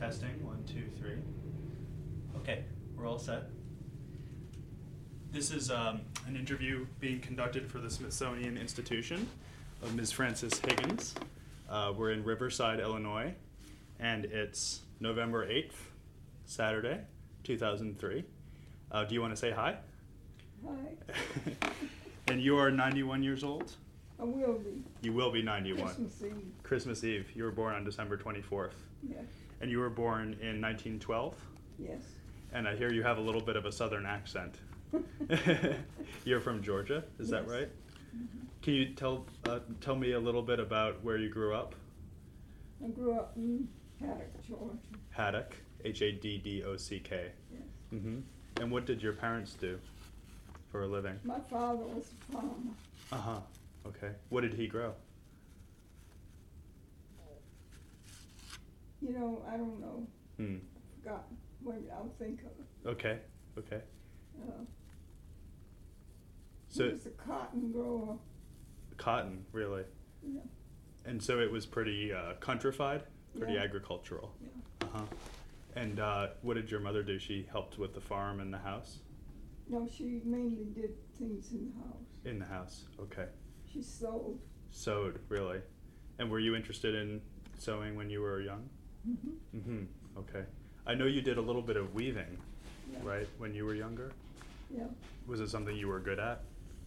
Testing, 1, 2, 3. Okay, we're all set. This is an interview being conducted for the Smithsonian Institution of Ms. Frances Higgins. We're in Riverside, Illinois, and it's November 8th, Saturday, 2003. Do you want to say hi? Hi. And you are 91 years old? I will be. You will be 91. Christmas Eve. Christmas Eve. You were born on December 24th. Yes. And you were born in 1912? Yes. And I hear you have a little bit of a southern accent. You're from Georgia, is that Yes. right? Mm-hmm. Can you tell me a little bit about where you grew up? I grew up in Haddock, Georgia. Haddock, Haddock. Yes. Mm-hmm. And what did your parents do for a living? My father was a farmer. Uh-huh. Okay. What did he grow? You know, I don't know. Hmm. Forgot. Maybe I'll think of it. Okay. Okay. He So was a cotton grower. cotton, really? Yeah. And so it was pretty countrified, pretty Yeah. agricultural. Yeah. Uh-huh. And what did your mother do? She helped with the farm and the house? No, she mainly did things in the house. In the house, okay. She sewed. Sewed, really? And were you interested in sewing when you were young? Mm-hmm. Mm-hmm, okay. I know you did a little bit of weaving, Yeah. right, when you were younger? Yeah. Was it something you were good at?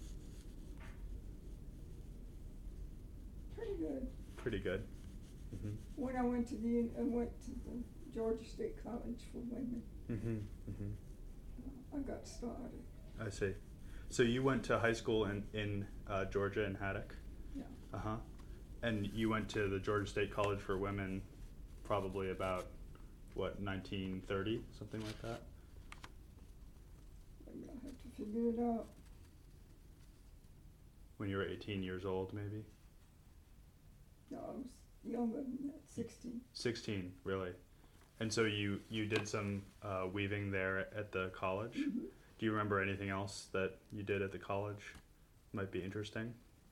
Pretty good. Pretty good. Mm-hmm. When I went to the Georgia State College for Women, Mm-hmm. Mm-hmm. I got started. I see. So you went to high school in Georgia in Haddock? Yeah. Uh-huh. And you went to the Georgia State College for Women probably about, what, 1930, something like that? Maybe I'll have to figure it out. When you were 18 years old, maybe? No, I was younger than that, 16. 16, really? And so you did some weaving there at the college? Mm-hmm. Do you remember anything else that you did at the college? Might be interesting.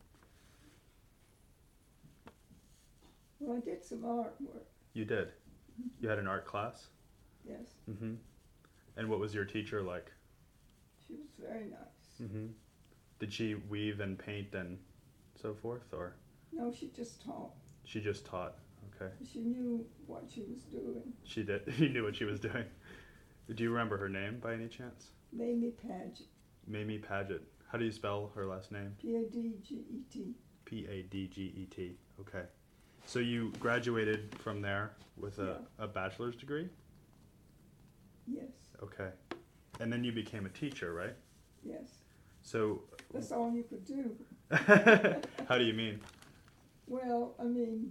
Well, I did some artwork. You did? You had an art class? Yes, Mm-hmm. And what was your teacher like? she was very nice. Mm-hmm. Did she weave and paint and so forth, or No, she just taught. she just taught? Okay. She knew what she was doing. She did. You knew what she was doing. Do you remember her name by any chance? Mamie Paget. Mamie Paget. How do you spell her last name? P-A-D-G-E-T. P-A-D-G-E-T. Okay. So you graduated from there with Yeah. a bachelor's degree? Yes, Okay. And then you became a teacher, right? yes. So That's all you could do. how do you mean? Well, I mean,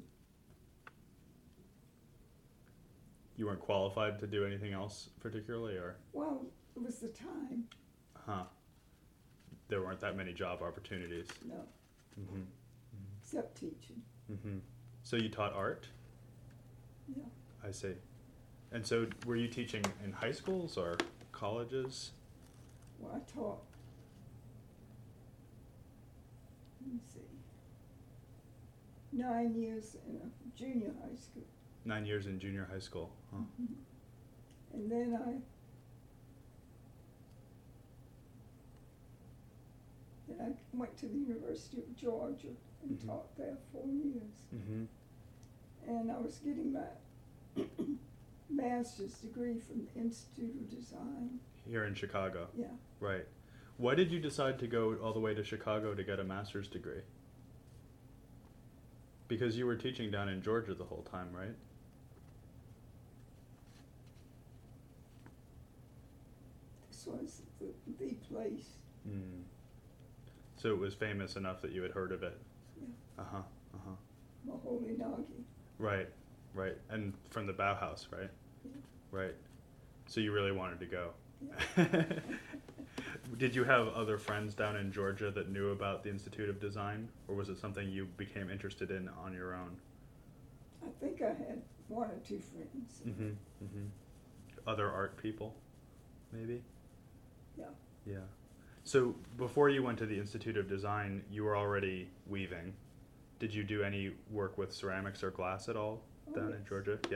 You weren't qualified to do anything else particularly, or? well, it was the time. Huh. There weren't that many job opportunities. No, Mm-hmm. except teaching. Mm-hmm. So you taught art? Yeah. I see. And so were you teaching in high schools or colleges? Well, I taught, let me see, 9 years in a junior high school. 9 years in junior high school. Huh. And then I went to the University of Georgia and Mhm. taught there 4 years. Mm-hmm. And I was getting my master's degree from the Institute of Design. Here in Chicago. Yeah. Right. Why did you decide to go all the way to Chicago to get a master's degree? Because you were teaching down in Georgia the whole time, right? This was the place. Mm. So it was famous enough that you had heard of it? Yeah. Uh-huh, uh-huh. Moholy-Nagy. Right, right. And from the Bauhaus, right? Yeah. Right. So you really wanted to go. Yeah. Did you have other friends down in Georgia that knew about the Institute of Design, or was it something you became interested in on your own? I think I had 1 or 2 friends. Mm-hmm, mm-hmm. Other art people, maybe? Yeah. Yeah. So before you went to the Institute of Design, you were already weaving. Did you do any work with ceramics or glass at all down in yes. Georgia?